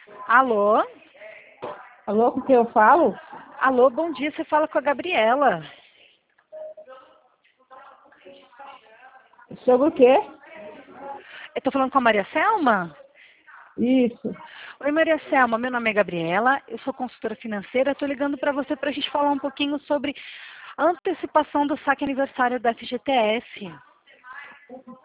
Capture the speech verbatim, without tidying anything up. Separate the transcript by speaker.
Speaker 1: Alô?
Speaker 2: Alô, com quem eu falo?
Speaker 1: Alô, bom dia, você fala com a Gabriela.
Speaker 2: Sobre o quê?
Speaker 1: Eu tô falando com a Maria Selma?
Speaker 2: Isso.
Speaker 1: Oi, Maria Selma, meu nome é Gabriela, eu sou consultora financeira, estou ligando para você para a gente falar um pouquinho sobre a antecipação do saque aniversário da F G T S.